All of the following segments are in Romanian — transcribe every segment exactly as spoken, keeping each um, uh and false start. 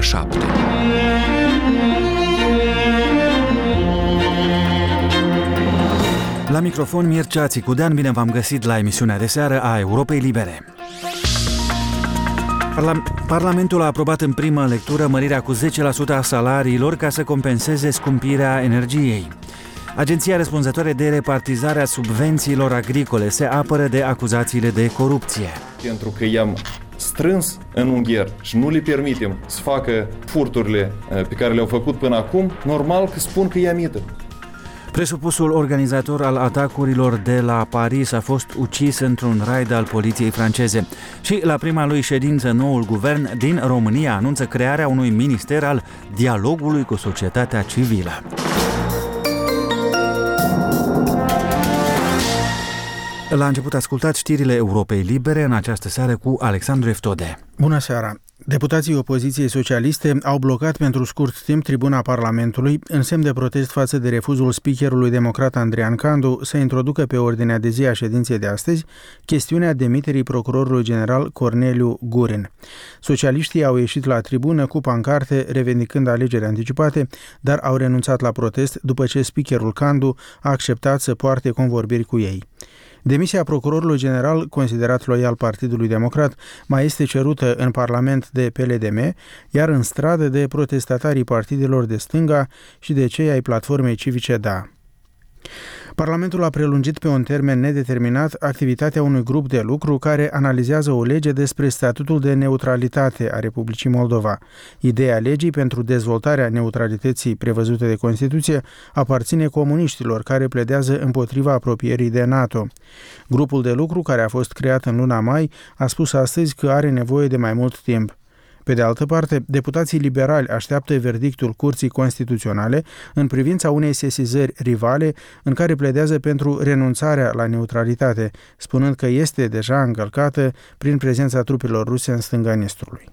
șapte. La microfon Mircea Țicudean, bine v-am găsit la emisiunea de seară a Europei Libere. Parlamentul a aprobat în primă lectură mărirea cu zece la sută a salariilor ca să compenseze scumpirea energiei. Agenția răspunzătoare de repartizarea subvențiilor agricole se apără de acuzațiile de corupție. Pentru că i-am strâns în ungher și nu le permitem să facă furturile pe care le-au făcut până acum, normal că spun că i-am mită. Presupusul organizator al atacurilor de la Paris a fost ucis într-un raid al poliției franceze. Și la prima lui ședință, noul guvern din România anunță crearea unui minister al dialogului cu societatea civilă. La început ascultați știrile Europei Libere în această seară cu Alexandru Eftode. Bună seara! Deputații opoziției socialiste au blocat pentru scurt timp tribuna Parlamentului în semn de protest față de refuzul speakerului democrat Andrian Candu să introducă pe ordinea de zi a ședinței de astăzi chestiunea demiterii procurorului general Corneliu Gurin. Socialiștii au ieșit la tribună cu pancarte revendicând alegeri anticipate, dar au renunțat la protest după ce speakerul Candu a acceptat să poarte convorbiri cu ei. Demisia procurorului general, considerat loial Partidului Democrat, mai este cerută în Parlament de P L D M, iar în stradă de protestatarii partidelor de stânga și de cei ai platformei civice D A. Parlamentul a prelungit pe un termen nedeterminat activitatea unui grup de lucru care analizează o lege despre statutul de neutralitate a Republicii Moldova. Ideea legii pentru dezvoltarea neutralității prevăzute de Constituție aparține comuniștilor care pledează împotriva apropierii de NATO. Grupul de lucru, care a fost creat în luna mai, a spus astăzi că are nevoie de mai mult timp. Pe de altă parte, deputații liberali așteaptă verdictul Curții Constituționale în privința unei sesizări rivale în care pledează pentru renunțarea la neutralitate, spunând că este deja încălcată prin prezența trupelor ruse în stânga Nistrului.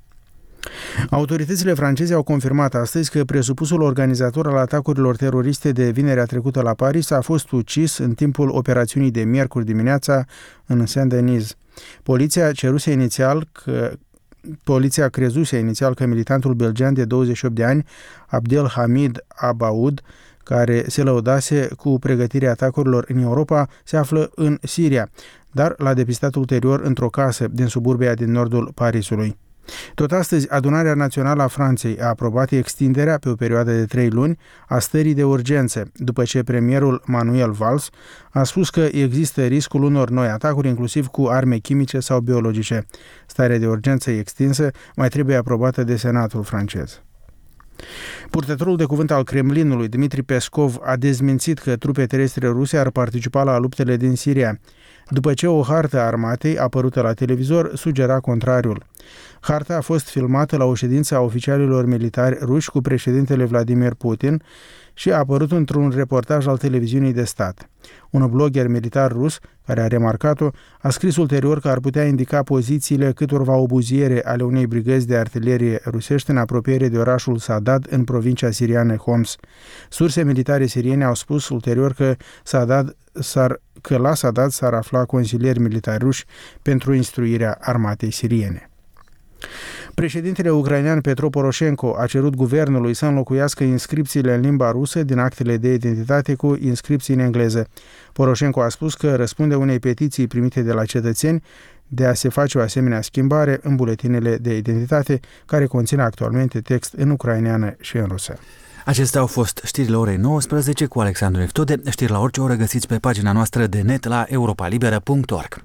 Autoritățile franceze au confirmat astăzi că presupusul organizator al atacurilor teroriste de vinerea trecută la Paris a fost ucis în timpul operațiunii de miercuri dimineața în Saint-Denis. Poliția ceruse inițial că Poliția crezuse inițial că militantul belgian de douăzeci și opt de ani, Abdelhamid Abaoud, care se lăudase cu pregătirea atacurilor în Europa, se află în Siria, dar l-a depistat ulterior într-o casă din suburbia din nordul Parisului. Tot astăzi, Adunarea Națională a Franței a aprobat extinderea pe o perioadă de trei luni a stării de urgență, după ce premierul Manuel Valls a spus că există riscul unor noi atacuri, inclusiv cu arme chimice sau biologice. Starea de urgență extinsă mai trebuie aprobată de Senatul francez. Purtătorul de cuvânt al Kremlinului, Dmitri Peskov, a dezmințit că trupe terestre ruse ar participa la luptele din Siria, după ce o hartă a armatei apărută la televizor sugera contrariul. Harta a fost filmată la o ședință a oficialilor militari ruși cu președintele Vladimir Putin și a apărut într-un reportaj al televiziunii de stat. Un blogger militar rus, care a remarcat-o, a scris ulterior că ar putea indica pozițiile câtorva obuziere ale unei brigăzi de artilerie rusești în apropiere de orașul Saadad în provincia siriană Homs. Surse militare siriene au spus ulterior că Saadad s-ar că la Saadad s-ar afla consilieri militari ruși pentru instruirea armatei siriene. Președintele ucrainean Petro Poroșenko a cerut guvernului să înlocuiască inscripțiile în limba rusă din actele de identitate cu inscripții în engleză. Poroșenko a spus că răspunde unei petiții primite de la cetățeni de a se face o asemenea schimbare în buletinele de identitate, care conțin actualmente text în ucraineană și în rusă. Acestea au fost știrile orei nouăsprezece cu Alexandru Eftode. Știri la orice oră găsiți pe pagina noastră de net la europa liberă punct org.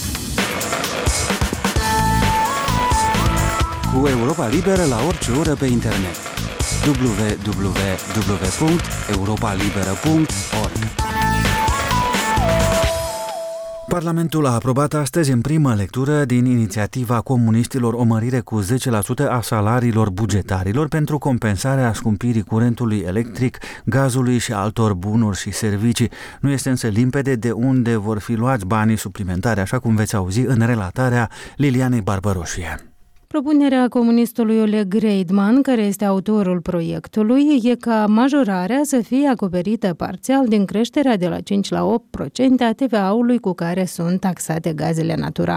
Cu Europa Liberă la orice oră pe internet. w w w punct europa liberă punct org. Parlamentul a aprobat astăzi în primă lectură din inițiativa comuniștilor o mărire cu zece la sută a salariilor bugetarilor pentru compensarea scumpirii curentului electric, gazului și altor bunuri și servicii. Nu este însă limpede de unde vor fi luați banii suplimentari, așa cum veți auzi în relatarea Lilianei Barbăroșie. Propunerea comunistului Oleg Reidman, care este autorul proiectului, e ca majorarea să fie acoperită parțial din creșterea de la cinci la opt la sută a T V A-ului cu care sunt taxate gazele naturale.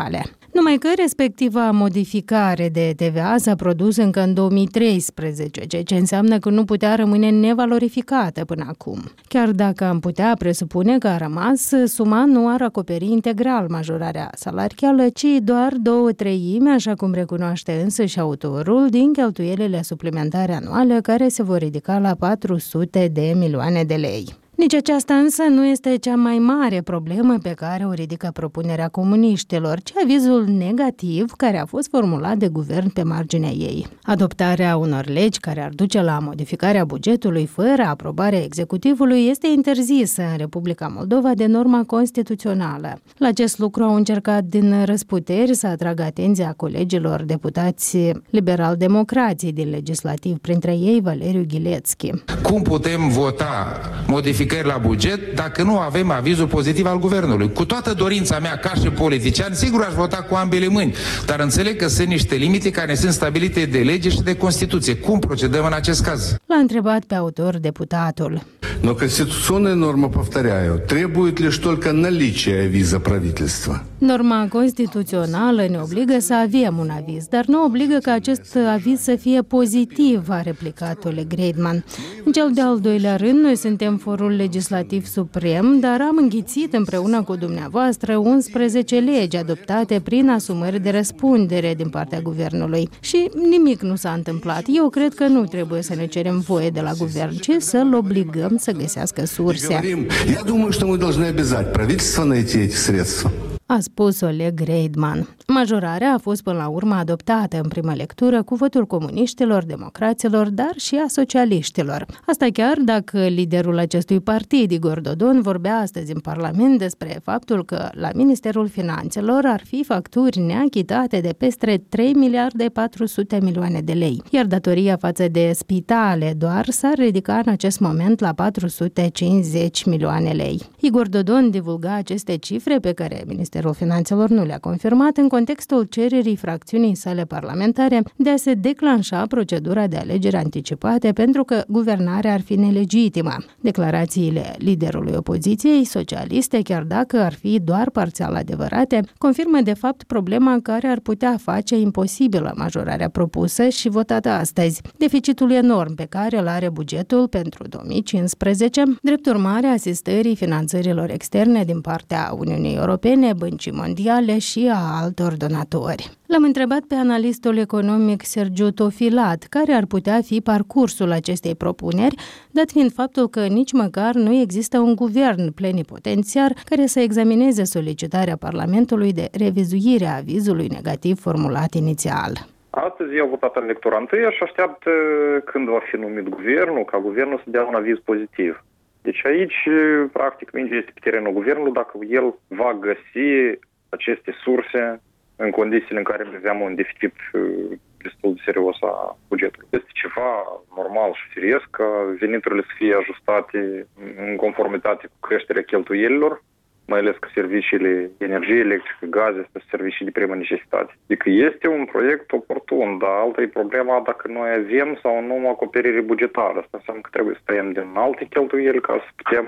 Numai că respectiva modificare de T V A s-a produs încă în două mii treisprezece, ceea ce înseamnă că nu putea rămâne nevalorificată până acum. Chiar dacă am putea presupune că a rămas, suma nu ar acoperi integral majorarea salarială, ci doar două treimi, așa cum recunoaște însăși autorul, din cheltuielile suplimentare anuale care se vor ridica la patru sute de milioane de lei. Nici aceasta însă nu este cea mai mare problemă pe care o ridică propunerea comuniștilor, ci avizul negativ care a fost formulat de guvern pe marginea ei. Adoptarea unor legi care ar duce la modificarea bugetului fără aprobarea executivului este interzisă în Republica Moldova de norma constituțională. La acest lucru au încercat din răsputeri să atragă atenția colegilor deputați liberal-democrații din legislativ, printre ei Valeriu Ghilețchi. Cum putem vota modificarea la buget dacă nu avem avizul pozitiv al guvernului? Cu toată dorința mea ca și politician, sigur aș vota cu ambele mâini, dar înțeleg că sunt niște limite care sunt stabilite de lege și de Constituție. Cum procedăm în acest caz? L-a întrebat pe autor deputatul. Но конституционная норма, повторяю, требует лишь только наличия авиза правительства. Norma constituțională ne obligă să avem un aviz, dar nu obligă ca acest aviz să fie pozitiv, a replicat Oleg Greidman. În cel de-al doilea rând, noi suntem forul legislativ suprem, dar am înghițit împreună cu dumneavoastră unsprezece legi adoptate prin asumări de răspundere din partea guvernului. Și nimic nu s-a întâmplat. Eu cred că nu trebuie să ne cerem voie de la guvern, ci să-l obligăm să găsească surse. Я думаю, что мы должны обязать правительство найти эти средства. A spus Oleg Greidman. Majorarea a fost până la urmă adoptată în primă lectură cu votul comuniștilor, democraților, dar și a socialiștilor. Asta chiar dacă liderul acestui partid, Igor Dodon, vorbea astăzi în Parlament despre faptul că la Ministerul Finanțelor ar fi facturi neachitate de peste trei miliarde patru sute milioane de lei, iar datoria față de spitale doar s-ar ridica în acest moment la patru sute cincizeci milioane lei. Igor Dodon divulga aceste cifre pe care Ministerul Finanțelor nu le-a confirmat în contextul cererii fracțiunii sale parlamentare de a se declanșa procedura de alegeri anticipate pentru că guvernarea ar fi nelegitimă. Declarațiile liderului opoziției socialiste, chiar dacă ar fi doar parțial adevărate, confirmă de fapt problema care ar putea face imposibilă majorarea propusă și votată astăzi. Deficitul enorm pe care îl are bugetul pentru două mii cincisprezece, drept urmare a asistării finanțărilor externe din partea Uniunii Europene, Băncii Mondiale și a altor donatori. L-am întrebat pe analistul economic Sergiu Tofilat care ar putea fi parcursul acestei propuneri, dat fiind faptul că nici măcar nu există un guvern plenipotențiar care să examineze solicitarea Parlamentului de revizuire a avizului negativ formulat inițial. Astăzi eu votat în lectura întâia și așteaptă când va fi numit guvernul, ca guvernul să dea un aviz pozitiv. Deci aici, practic, mingea este pe terenul guvernului dacă el va găsi aceste surse în condițiile în care aveam un deficit destul de serios a bugetului. Este ceva normal și firesc ca veniturile să fie ajustate în conformitate cu creșterea cheltuielilor, mai ales că serviciile energie electrică, gaze sunt servicii de primă necesitate. Adică este un proiect oportun, dar alta e problema dacă noi avem sau nu acoperire bugetară. Asta înseamnă că trebuie să tăiem din alte cheltuieli ca să putem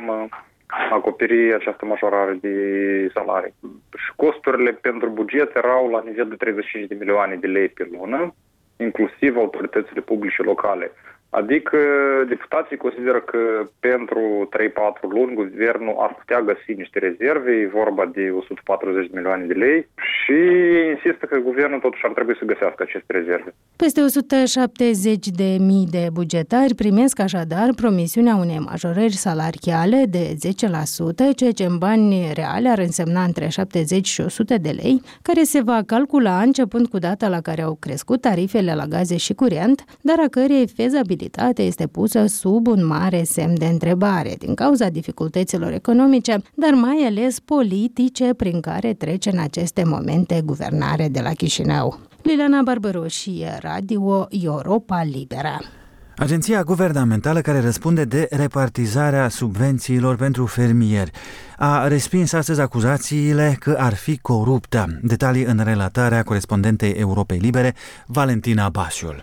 acoperi această majorare de salarii. Și costurile pentru buget erau la nivel de treizeci și cinci de milioane de lei pe lună, inclusiv autoritățile publice locale. Adică deputații consideră că pentru trei patru luni guvernul ar putea găsi niște rezerve, e vorba de o sută patruzeci de milioane de lei și insistă că guvernul totuși ar trebui să găsească aceste rezerve. Peste o sută șaptezeci de mii de bugetari primesc așadar promisiunea unei majorări salariale de zece la sută, ceea ce în bani reale ar însemna între șaptezeci și o sută de lei, care se va calcula începând cu data la care au crescut tarifele la gaze și curent, dar a cărei fezabilitate este pusă sub un mare semn de întrebare din cauza dificultăților economice, dar mai ales politice prin care trece în aceste momente guvernare de la Chișinău. Liliana Barbaroșie, Radio Europa Liberă. Agenția guvernamentală care răspunde de repartizarea subvențiilor pentru fermieri a respins astăzi acuzațiile că ar fi coruptă. Detalii în relatarea corespondentei Europei Libere, Valentina Basiul.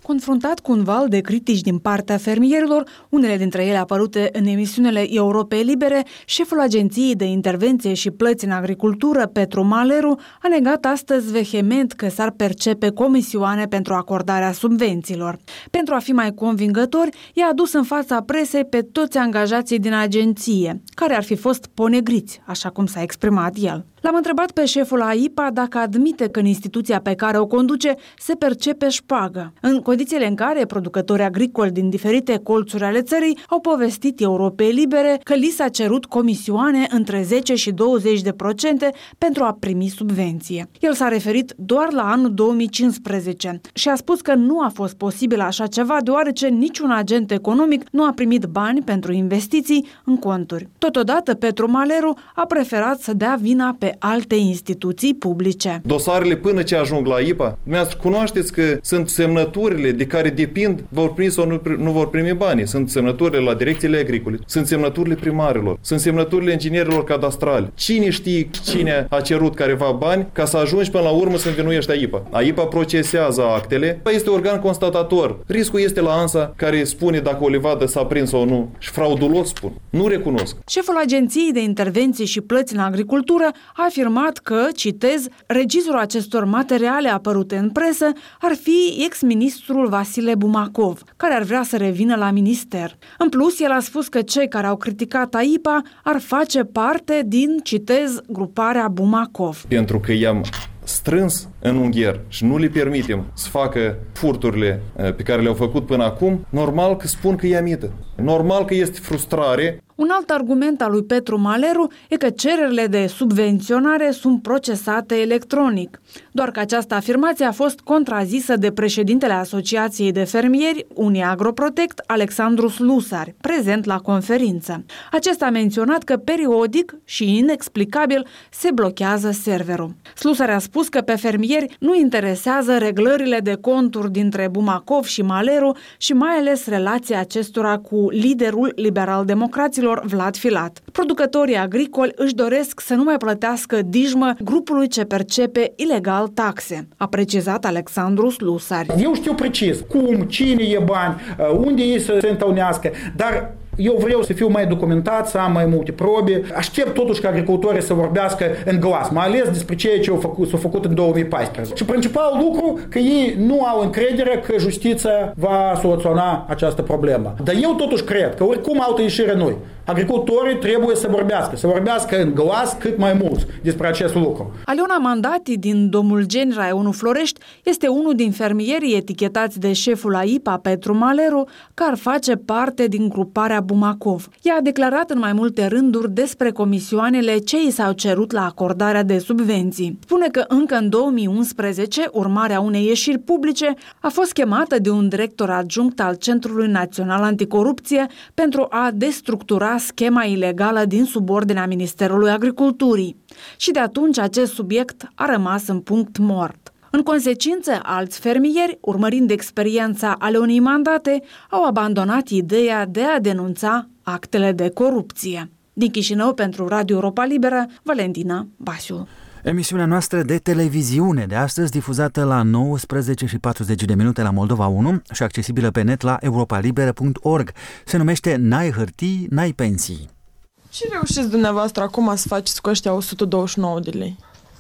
Confruntat cu un val de critici din partea fermierilor, unele dintre ele apărute în emisiunile Europei Libere, șeful Agenției de Intervenție și Plăți în Agricultură, Petru Maleru, a negat astăzi vehement că s-ar percepe comisioane pentru acordarea subvențiilor. Pentru a fi mai convingători, i-a adus în fața presei pe toți angajații din agenție, care ar fi fost ponegriți, așa cum s-a exprimat el. L-am întrebat pe șeful A I P A dacă admite că în instituția pe care o conduce se percepe șpagă, în condițiile în care producătorii agricoli din diferite colțuri ale țării au povestit Europei Libere că li s-a cerut comisioane între zece și douăzeci de procente pentru a primi subvenție. El s-a referit doar la anul două mii cincisprezece și a spus că nu a fost posibil așa ceva deoarece niciun agent economic nu a primit bani pentru investiții în conturi. Totodată, Petru Maleru a preferat să dea vina pe alte instituții publice. Dosarele până ce ajung la I P A, dumneavoastră cunoașteți că sunt semnăturile de care depind vor primi sau nu, nu vor primi banii. Sunt semnăturile la direcțiile agricole, sunt semnăturile primarilor, sunt semnăturile inginerilor cadastrali. Cine știe cine a cerut careva bani ca să ajungi până la urmă să învinuiești A I P A. A I P A procesează actele, este organ constatator. Riscul este la ANSA care spune dacă o livadă s-a prins sau nu. Și fraudulos spun. Nu recunosc. Șeful Agenției de Intervenție și Plăți în Agricultură a afirmat că, citez, regizorul acestor materiale apărute în presă ar fi ex-ministrul Vasile Bumacov, care ar vrea să revină la minister. În plus, el a spus că cei care au criticat A I P A ar face parte din, citez, gruparea Bumacov. Pentru că i-am strâns în ungher și nu le permitem să facă furturile pe care le-au făcut până acum, normal că spun că e mită. Normal că este frustrare. Un alt argument al lui Petru Maleru e că cererile de subvenționare sunt procesate electronic. Doar că această afirmație a fost contrazisă de președintele Asociației de Fermieri Uniagroprotect, Alexandru Slusar, prezent la conferință. Acesta a menționat că periodic și inexplicabil se blochează serverul. Slusar a spus că pe fermieri nu interesează reglările de conturi dintre Bumacov și Maleru și mai ales relația acestora cu liderul liberal-democraților Vlad Filat. Producătorii agricoli își doresc să nu mai plătească dijmă grupului ce percepe ilegal taxe, a precizat Alexandru Slusar. Eu știu precis cum, cine e bani, unde ei să se întâlnească, dar eu vreau să fiu mai documentat, să am mai multe probe. Aștept totuși ca agricultorii să vorbească în glas, mai ales despre ceea ce au făcut, s-au făcut în două mii paisprezece. Și principalul lucru că ei nu au încredere că justiția va soluționa această problemă. Dar eu totuși cred că oricum altă ieșire noi. Agricultorii trebuie să vorbească, să vorbească în glas cât mai mult despre acest lucru. Aliona Mandati din Domulgeni, Raionul Florești, este unul din fermierii etichetați de șeful A I P A, Petru Maleru, care face parte din gruparea Bumacov. Ea a declarat în mai multe rânduri despre comisioanele ce i s-au cerut la acordarea de subvenții. Spune că încă în două mii unsprezece, urmarea unei ieșiri publice, a fost chemată de un director adjunct al Centrului Național Anticorupție pentru a destructura schema ilegală din subordinea Ministerului Agriculturii. Și de atunci acest subiect a rămas în punct mort. În consecință, alți fermieri, urmărind experiența Alionei Mandate, au abandonat ideea de a denunța actele de corupție. Din Chișinău, pentru Radio Europa Liberă, Valentina Basiu. Emisiunea noastră de televiziune de astăzi, difuzată la nouăsprezece și patruzeci de minute la Moldova unu și accesibilă pe net la europa liberă punct org, se numește N-ai hârtii, n-ai pensii. Ce reușiți dumneavoastră acum să faceți cu ăștia o sută douăzeci și nouă de lei?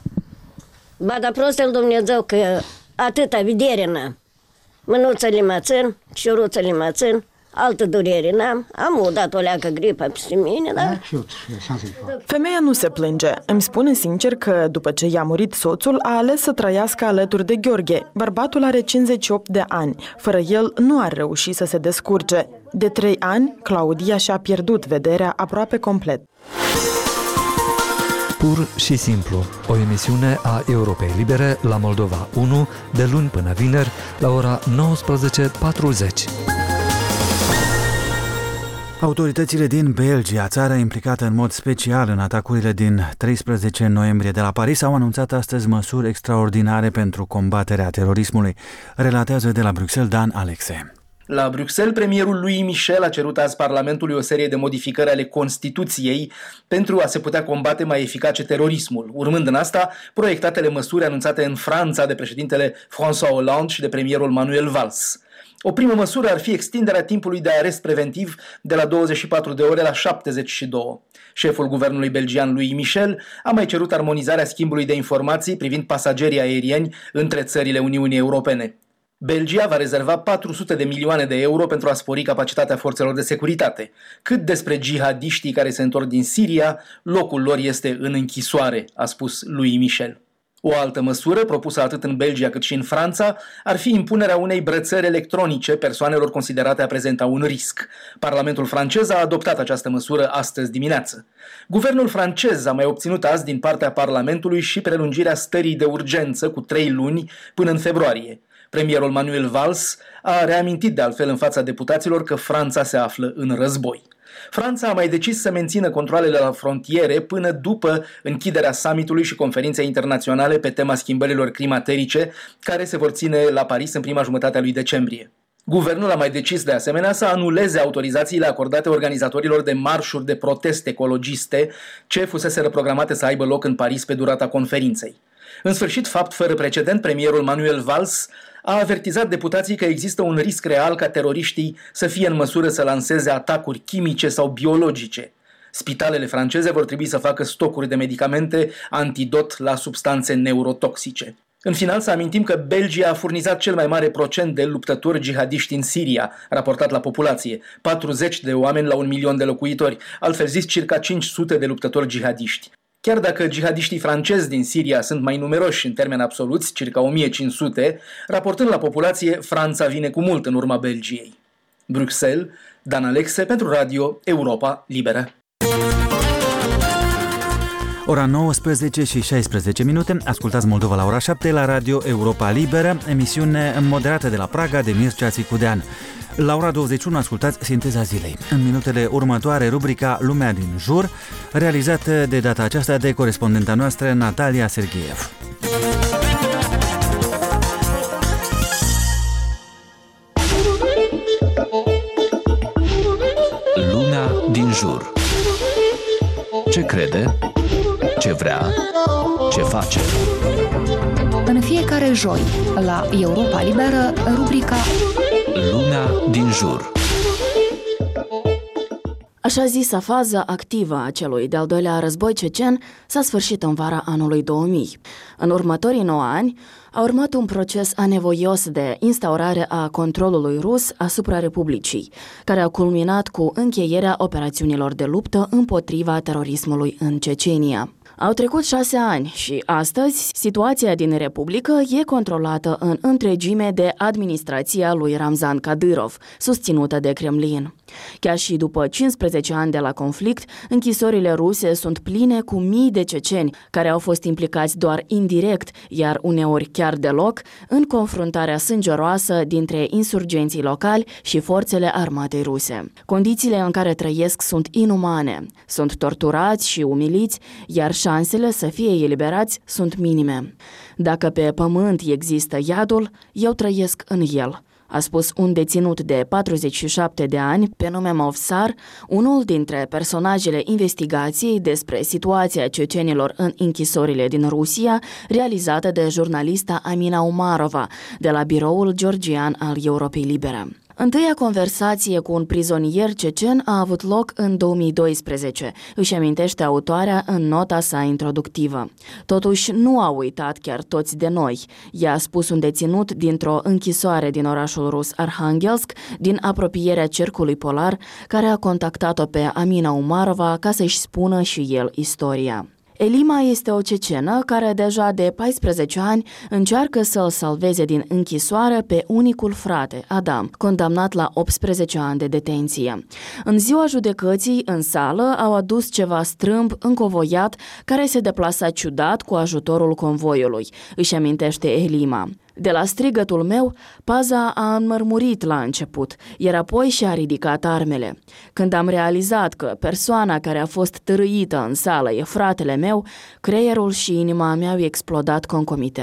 Ba, dar prostă-l Dumnezeu că atâta vedere n-am. Mânuțele mă țin, șuruțele mă țin, altă durere n-am. Am udat o leacă gripă peste mine, dar... Femeia nu se plânge. Îmi spune sincer că, după ce i-a murit soțul, a ales să trăiască alături de Gheorghe. Bărbatul are cincizeci și opt de ani. Fără el nu ar reuși să se descurce. De trei ani, Claudia și-a pierdut vederea aproape complet. Pur și simplu, o emisiune a Europei Libere la Moldova unu, de luni până vineri, la ora nouăsprezece patruzeci. Autoritățile din Belgia, țara implicată în mod special în atacurile din treisprezece noiembrie de la Paris, au anunțat astăzi măsuri extraordinare pentru combaterea terorismului, relatează de la Bruxelles Dan Alexe. La Bruxelles, premierul Louis Michel a cerut azi Parlamentului o serie de modificări ale Constituției pentru a se putea combate mai eficace terorismul, urmând în asta proiectatele măsuri anunțate în Franța de președintele François Hollande și de premierul Manuel Valls. O primă măsură ar fi extinderea timpului de arest preventiv de la douăzeci și patru de ore la șaptezeci și două. Șeful guvernului belgian Louis Michel a mai cerut armonizarea schimbului de informații privind pasagerii aerieni între țările Uniunii Europene. Belgia va rezerva patru sute de milioane de euro pentru a spori capacitatea forțelor de securitate. Cât despre jihadiștii care se întorc din Siria, locul lor este în închisoare, a spus Louis Michel. O altă măsură, propusă atât în Belgia cât și în Franța, ar fi impunerea unei brățări electronice persoanelor considerate a prezenta un risc. Parlamentul francez a adoptat această măsură astăzi dimineață. Guvernul francez a mai obținut azi din partea Parlamentului și prelungirea stării de urgență cu trei luni până în februarie. Premierul Manuel Valls a reamintit de altfel în fața deputaților că Franța se află în război. Franța a mai decis să mențină controalele la frontiere până după închiderea summitului și conferinței internaționale pe tema schimbărilor climaterice, care se vor ține la Paris în prima jumătate a lui decembrie. Guvernul a mai decis de asemenea să anuleze autorizațiile acordate organizatorilor de marșuri de protest ecologiste ce fuseseră programate să aibă loc în Paris pe durata conferinței. În sfârșit, fapt fără precedent, premierul Manuel Valls a avertizat deputații că există un risc real ca teroriștii să fie în măsură să lanseze atacuri chimice sau biologice. Spitalele franceze vor trebui să facă stocuri de medicamente antidot la substanțe neurotoxice. În final, să amintim că Belgia a furnizat cel mai mare procent de luptători jihadiști în Siria, raportat la populație, patruzeci de oameni la un milion de locuitori, altfel zis circa cinci sute de luptători jihadiști. Chiar dacă jihadiștii francezi din Siria sunt mai numeroși în termeni absoluți, circa o mie cinci sute, raportând la populație, Franța vine cu mult în urma Belgiei. Bruxelles, Dan Alexe pentru Radio Europa Liberă. Ora nouăsprezece și șaisprezece minute, ascultați Moldova la ora șapte la Radio Europa Liberă, emisiune moderată de la Praga de Mircea Țicudean. La ora douăzeci și unu ascultați Sinteza zilei. În minutele următoare, rubrica Lumea din jur, realizată de data aceasta de corespondenta noastră Natalia Sergeev. Lumea din jur. Ce crede? Ce vrea? Ce face? În fiecare joi, la Europa Liberă, rubrica Lumea din jur. Așa zisa fază activă a celui de-al doilea război cecen s-a sfârșit în vara anului două mii. În următorii nouă ani a urmat un proces anevoios de instaurare a controlului rus asupra Republicii, care a culminat cu încheierea operațiunilor de luptă împotriva terorismului în Cecenia. Au trecut șase ani și astăzi situația din Republică e controlată în întregime de administrația lui Ramzan Kadyrov, susținută de Kremlin. Chiar și după cincisprezece ani de la conflict, închisorile ruse sunt pline cu mii de ceceni care au fost implicați doar indirect, iar uneori chiar deloc, în confruntarea sângeroasă dintre insurgenții locali și forțele armatei ruse. Condițiile în care trăiesc sunt inumane, sunt torturați și umiliți, iar șansele să fie eliberați sunt minime. Dacă pe pământ există iadul, eu trăiesc în el, a spus un deținut de patruzeci și șapte de ani pe nume Movsar, unul dintre personajele investigației despre situația cecenilor în închisorile din Rusia, realizată de jurnalista Amina Umarova, de la biroul georgian al Europei Libere. Întâia conversație cu un prizonier cecen a avut loc în două mii doisprezece, își amintește autoarea în nota sa introductivă. Totuși, nu a uitat chiar toți de noi, i-a spus un deținut dintr-o închisoare din orașul rus Arhangelsk, din apropierea cercului polar, care a contactat-o pe Amina Umarova ca să-și spună și el istoria. Elima este o cecenă care deja de paisprezece ani încearcă să-l salveze din închisoare pe unicul frate, Adam, condamnat la optsprezece ani de detenție. În ziua judecății, în sală, au adus ceva strâmb încovoiat care se deplasa ciudat cu ajutorul convoiului, își amintește Elima. De la strigătul meu, paza a înmărmurit la început, iar apoi și-a ridicat armele. Când am realizat că persoana care a fost târâită în sală e fratele meu, creierul și inima mi-au explodat concomitent.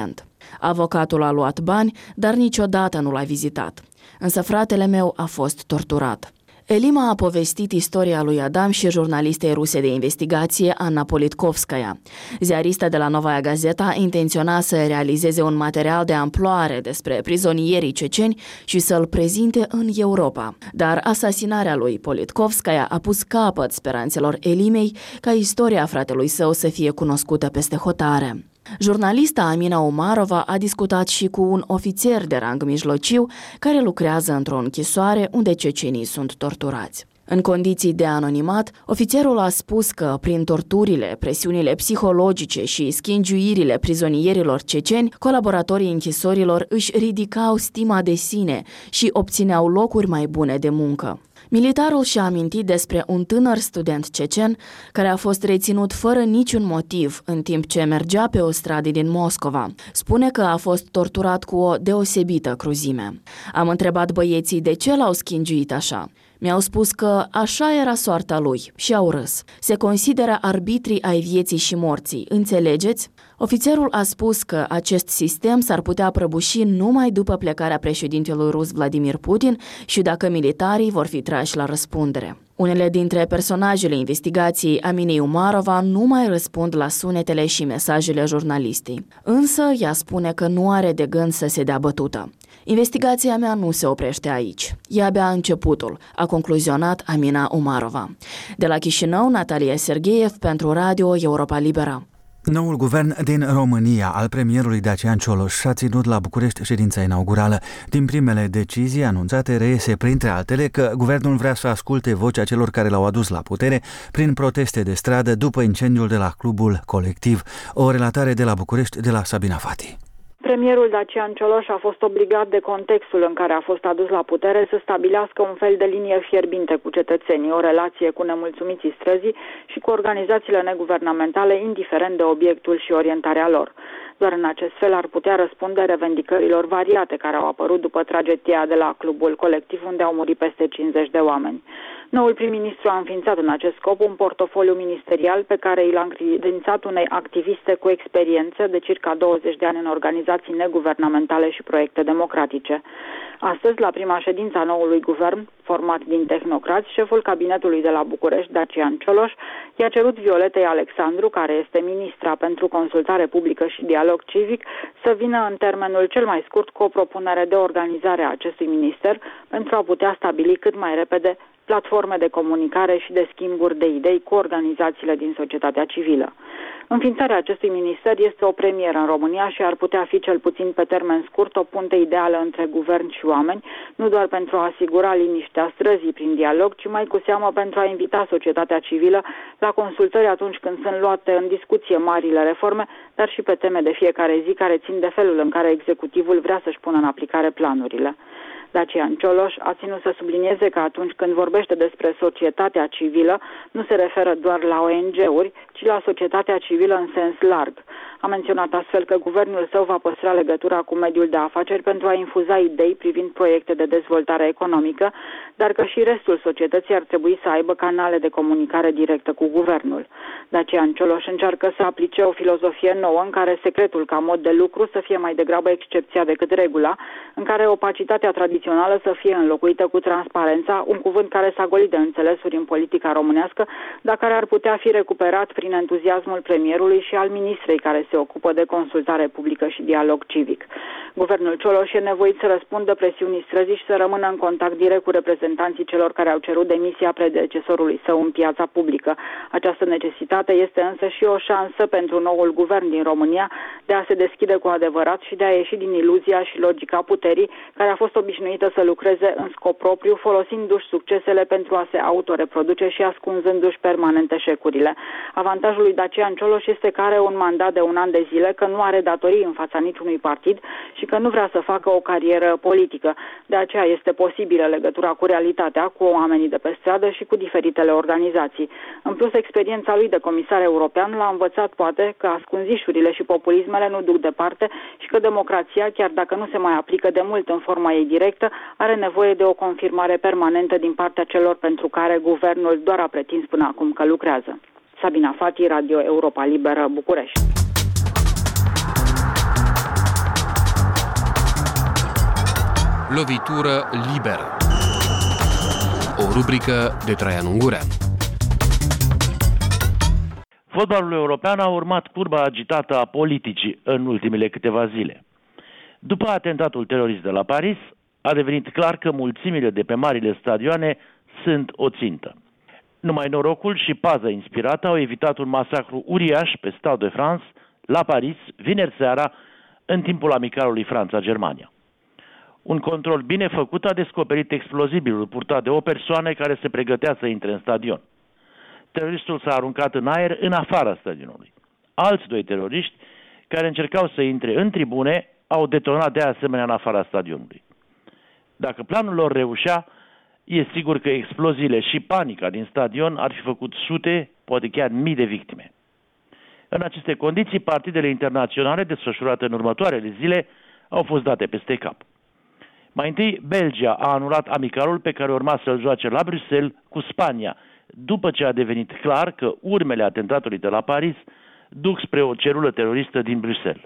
Avocatul a luat bani, dar niciodată nu l-a vizitat. Însă fratele meu a fost torturat. Elima a povestit istoria lui Adam și jurnalistei ruse de investigație Anna Politkovskaya. Ziarista de la Novaya Gazeta intenționa să realizeze un material de amploare despre prizonierii ceceni și să-l prezinte în Europa. Dar asasinarea lui Politkovskaya a pus capăt speranțelor Elimei ca istoria fratelui său să fie cunoscută peste hotare. Jurnalista Amina Umarova a discutat și cu un ofițer de rang mijlociu care lucrează într-o închisoare unde cecenii sunt torturați. În condiții de anonimat, ofițerul a spus că prin torturile, presiunile psihologice și schingiuirile prizonierilor ceceni, colaboratorii închisorilor își ridicau stima de sine și obțineau locuri mai bune de muncă. Militarul și-a amintit despre un tânăr student cecen care a fost reținut fără niciun motiv în timp ce mergea pe o stradă din Moscova. Spune că a fost torturat cu o deosebită cruzime. Am întrebat băieții de ce l-au schingiuit așa. Mi-au spus că așa era soarta lui și au râs. Se consideră arbitrii ai vieții și morții, înțelegeți? Ofițerul a spus că acest sistem s-ar putea prăbuși numai după plecarea președintelui rus Vladimir Putin și dacă militarii vor fi trași la răspundere. Unele dintre personajele investigației Aminei Umarova nu mai răspund la sunetele și mesajele jurnalistei. Însă ea spune că nu are de gând să se dea bătută. Investigația mea nu se oprește aici. E abia începutul, a concluzionat Amina Umarova. De la Chișinău, Natalia Sergeev pentru Radio Europa Liberă. Noul guvern din România al premierului Dacian Cioloș a ținut la București ședința inaugurală. Din primele decizii anunțate reiese printre altele că guvernul vrea să asculte vocea celor care l-au adus la putere prin proteste de stradă după incendiul de la Clubul Colectiv. O relatare de la București de la Sabina Fati. Premierul Dacian Cioloș a fost obligat de contextul în care a fost adus la putere să stabilească un fel de linie fierbinte cu cetățenii, o relație cu nemulțumiții străzii și cu organizațiile neguvernamentale, indiferent de obiectul și orientarea lor. Doar în acest fel ar putea răspunde revendicărilor variate care au apărut după tragedia de la Clubul Colectiv, unde au murit peste cincizeci de oameni. Noul prim-ministru a înființat în acest scop un portofoliu ministerial pe care i l-a încredințat unei activiste cu experiență de circa douăzeci de ani în organizații neguvernamentale și proiecte democratice. Astăzi, la prima ședință a noului guvern, format din tehnocrați, șeful cabinetului de la București, Dacian Cioloș, i-a cerut Violetei Alexandru, care este ministra pentru consultare publică și dialog civic, să vină în termenul cel mai scurt cu o propunere de organizare a acestui minister pentru a putea stabili cât mai repede platforme de comunicare și de schimburi de idei cu organizațiile din societatea civilă. Înființarea acestui minister este o premieră în România și ar putea fi cel puțin pe termen scurt o punte ideală între guvern și oameni, nu doar pentru a asigura liniștea străzii prin dialog, ci mai cu seamă pentru a invita societatea civilă la consultări atunci când sunt luate în discuție marile reforme, dar și pe teme de fiecare zi care țin de felul în care executivul vrea să-și pună în aplicare planurile. Dacian Cioloș a ținut să sublinieze că atunci când vorbește despre societatea civilă, nu se referă doar la O N G-uri, ci la societatea civilă în sens larg. A menționat astfel că guvernul său va păstra legătura cu mediul de afaceri pentru a infuza idei privind proiecte de dezvoltare economică, dar că și restul societății ar trebui să aibă canale de comunicare directă cu guvernul. Dacian Cioloș încearcă să aplice o filozofie nouă în care secretul ca mod de lucru să fie mai degrabă excepția decât regula, în care opacitatea tradițională să fie înlocuită cu transparența, un cuvânt care s-a golit de înțelesuri în politica românească, dar care ar putea fi recuperat prin entuziasmul premierului și al ministrei care se ocupă de consultare publică și dialog civic. Guvernul Cioloș e nevoit să răspundă presiunii străzii și să rămână în contact direct cu reprezentanții celor care au cerut demisia predecesorului său în piața publică. Această necesitate este însă și o șansă pentru noul guvern din România de a se deschide cu adevărat și de a ieși din iluzia și logica puterii care a fost obișnuită să lucreze în scop propriu, folosindu-și succesele pentru a se autoreproduce și ascunzându-și permanent eșecurile. Avantajul lui Dacian Cioloș este că are un mandat de un an de zile, că nu are datorii în fața niciunui partid și că nu vrea să facă o carieră politică. De aceea este posibilă legătura cu realitatea, cu oamenii de pe stradă și cu diferitele organizații. În plus, experiența lui de comisar european l-a învățat poate că ascunzișurile și populismele nu duc departe și că democrația, chiar dacă nu se mai aplică de mult în forma ei directă, are nevoie de o confirmare permanentă din partea celor pentru care guvernul doar a pretins până acum că lucrează. Sabina Fati, Radio Europa Liberă, București. Lovitură liberă. O rubrică de Traian Ungureanu. Fotbalul european a urmat curba agitată a politicii în ultimele câteva zile. După atentatul terorist de la Paris, a devenit clar că mulțimile de pe marile stadioane sunt o țintă. Numai norocul și paza inspirată au evitat un masacru uriaș pe Stade de France, la Paris, vineri seara, în timpul amicalului Franța-Germania. Un control bine făcut a descoperit explozibilul purtat de o persoană care se pregătea să intre în stadion. Teroristul s-a aruncat în aer în afara stadionului. Alți doi teroriști, care încercau să intre în tribune, au detonat de asemenea în afara stadionului. Dacă planul lor reușea, e sigur că exploziile și panica din stadion ar fi făcut sute, poate chiar mii de victime. În aceste condiții, partidele internaționale desfășurate în următoarele zile au fost date peste cap. Mai întâi, Belgia a anulat amicalul pe care urma să-l joace la Bruxelles cu Spania, după ce a devenit clar că urmele atentatului de la Paris duc spre o celulă teroristă din Bruxelles.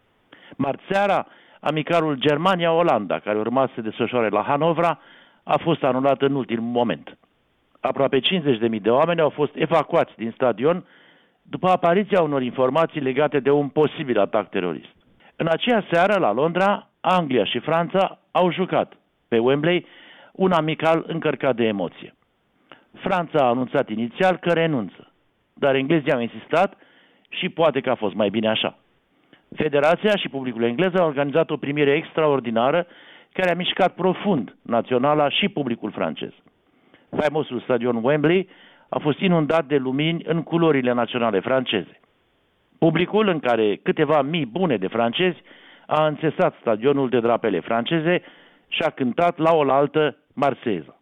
Marți seara, amicalul Germania-Olanda, care urma să se desfășoare la Hanovra, a fost anulat în ultimul moment. Aproape cincizeci de mii de oameni au fost evacuați din stadion după apariția unor informații legate de un posibil atac terorist. În aceea seară, la Londra, Anglia și Franța au jucat pe Wembley un amical încărcat de emoție. Franța a anunțat inițial că renunță, dar englezii au insistat și poate că a fost mai bine așa. Federația și publicul englez au organizat o primire extraordinară care a mișcat profund naționala și publicul francez. Faimosul stadion Wembley a fost inundat de lumini în culorile naționale franceze. Publicul, în care câteva mii bune de francezi, a înțesat stadionul de drapele franceze și a cântat la oaltă Marseiza.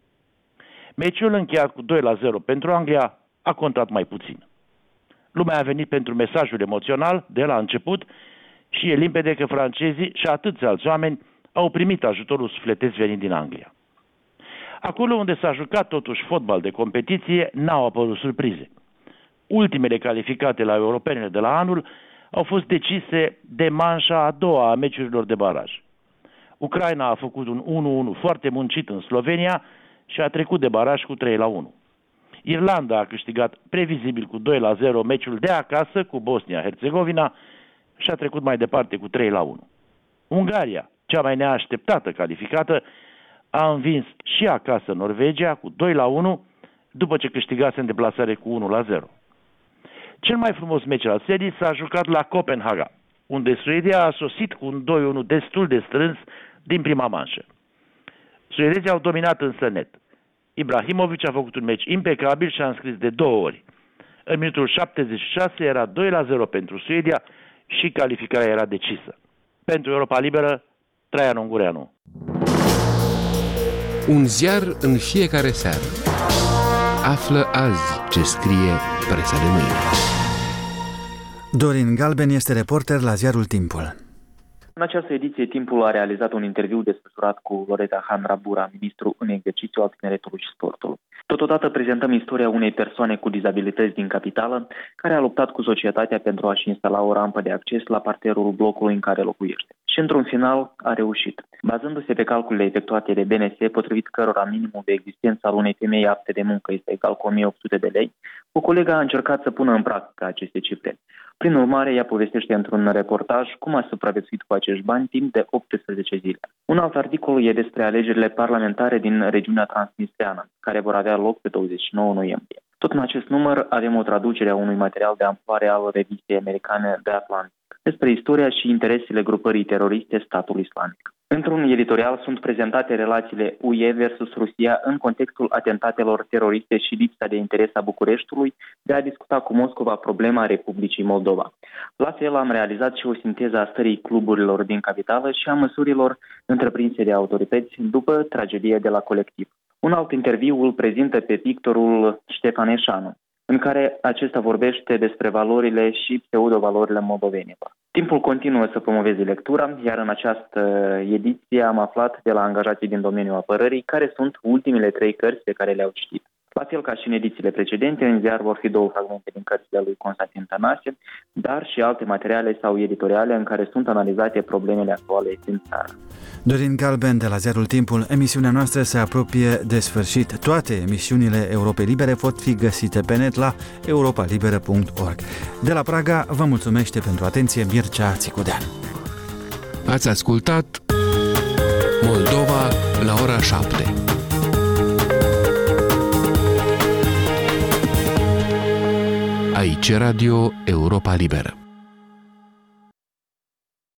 Meciul, încheiat cu doi la zero pentru Anglia, a contat mai puțin. Lumea a venit pentru mesajul emoțional de la început și e limpede că francezii și atâți alți oameni au primit ajutorul sufletesc venind din Anglia. Acolo unde s-a jucat totuși fotbal de competiție, n-au apărut surprize. Ultimele calificate la europenele de la anul au fost decise de manșa a doua a meciurilor de baraj. Ucraina a făcut un unu unu foarte muncit în Slovenia și a trecut de baraj cu trei la unu. Irlanda a câștigat previzibil cu doi la zero meciul de acasă cu Bosnia-Herzegovina și a trecut mai departe cu trei la unu. Ungaria, cea mai neașteptată calificată, a învins și acasă Norvegia cu doi la unu după ce câștigase în deplasare cu unu la zero. Cel mai frumos meci al serii s-a jucat la Copenhaga, unde Suedia a sosit cu un doi unu destul de strâns din prima manșă. Suedezii au dominat însă net. Ibrahimovic a făcut un meci impecabil și a înscris de două ori. În minutul șaptezeci și șase era doi la zero pentru Suedia și calificarea era decisă. Pentru Europa Liberă, Traian Ungureanu. Un ziar în fiecare seară. Află azi ce scrie presa de mâine. Dorin Galben este reporter la ziarul Timpul. În această ediție, Timpul a realizat un interviu desfășurat cu Loreta Han-Rabura, ministru în exercițiu al tineretului și sportului. Totodată prezentăm istoria unei persoane cu dizabilități din capitală, care a luptat cu societatea pentru a-și instala o rampă de acces la parterul blocului în care locuiește. Și într-un final a reușit. Bazându-se pe calculele efectuate de B N S, potrivit cărora minimul de existență al unei femei apte de muncă este egal cu o mie opt sute de lei, o colegă a încercat să pună în practică aceste cifre. Prin urmare, ea povestește într-un reportaj cum a supraviețuit cu acești bani timp de optsprezece zile. Un alt articol e despre alegerile parlamentare din regiunea transnistreană, care vor avea loc pe douăzeci și nouă noiembrie. Tot în acest număr avem o traducere a unui material de amploare al revistei americane The Atlantic, despre istoria și interesele grupării teroriste Statul Islamic. Într-un editorial sunt prezentate relațiile U E versus Rusia în contextul atentatelor teroriste și lipsa de interes a Bucureștiului de a discuta cu Moscova problema Republicii Moldova. La fel am realizat și o sinteză a stării cluburilor din capitală și a măsurilor întreprinse de autorități după tragedia de la Colectiv. Un alt interviu îl prezintă pe pictorul Ștefan Eșanu, în care acesta vorbește despre valorile și pseudo-valorile moldovenilor. Timpul continuă să promoveze lectura, iar în această ediție am aflat de la angajații din domeniul apărării care sunt ultimele trei cărți pe care le-au citit. La fel ca și în edițiile precedente, în ziar vor fi două fragmente din cărțile lui Constantin Tănase, dar și alte materiale sau editoriale în care sunt analizate problemele actuale din țară. Dorin Galben de la ziarul Timpul, emisiunea noastră se apropie de sfârșit. Toate emisiunile Europei Libere pot fi găsite pe net la europa liberă punct org. De la Praga vă mulțumește pentru atenție Mircea Țicudean. Ați ascultat Moldova la ora șapte. Aici Radio Europa Liberă.